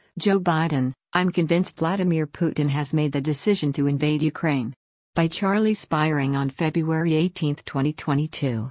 Joe Biden, I'm convinced Vladimir Putin has made the decision to invade Ukraine. By Charlie Spiring on February 18, 2022.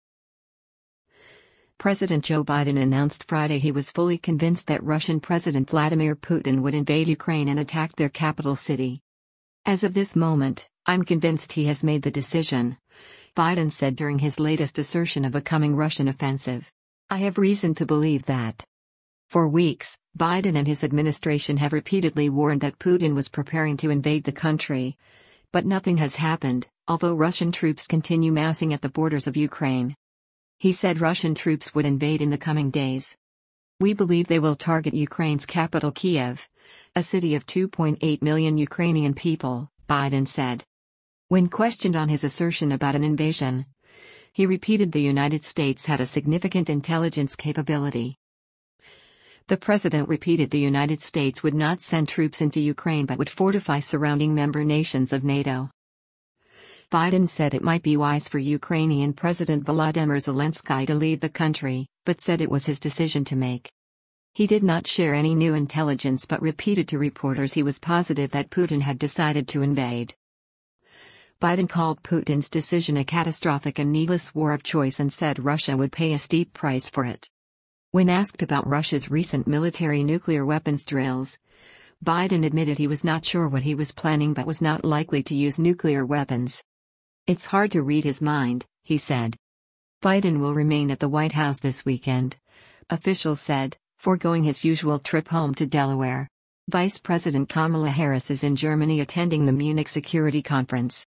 President Joe Biden announced Friday he was fully convinced that Russian President Vladimir Putin would invade Ukraine and attack their capital city. As of this moment, I'm convinced he has made the decision, Biden said during his latest assertion of a coming Russian offensive. I have reason to believe that. For weeks, Biden and his administration have repeatedly warned that Putin was preparing to invade the country. But nothing has happened, although Russian troops continue massing at the borders of Ukraine. He said Russian troops would invade in the coming days. We believe they will target Ukraine's capital Kiev, a city of 2.8 million Ukrainian people, Biden said. When questioned on his assertion about an invasion, he repeated the United States had a significant intelligence capability. The president repeated the United States would not send troops into Ukraine but would fortify surrounding member nations of NATO. Biden said it might be wise for Ukrainian President Volodymyr Zelensky to leave the country, but said it was his decision to make. He did not share any new intelligence but repeated to reporters he was positive that Putin had decided to invade. Biden called Putin's decision a catastrophic and needless war of choice and said Russia would pay a steep price for it. When asked about Russia's recent military nuclear weapons drills, Biden admitted he was not sure what he was planning but was not likely to use nuclear weapons. It's hard to read his mind, he said. Biden will remain at the White House this weekend, officials said, foregoing his usual trip home to Delaware. Vice President Kamala Harris is in Germany attending the Munich Security Conference.